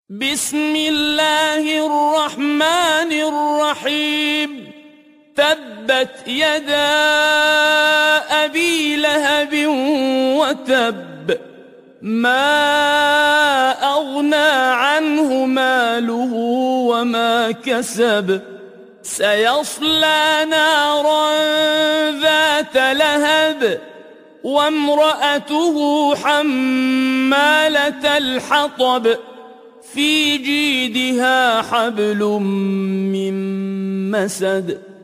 بسم الله الرحمن الرحيم. تبت يدا أبي لهب وتب، ما أغنى عنه ماله وما كسب، سيصلى نارا ذات لهب وامرأته حمالة الحطب في جيدها حبل من مسد.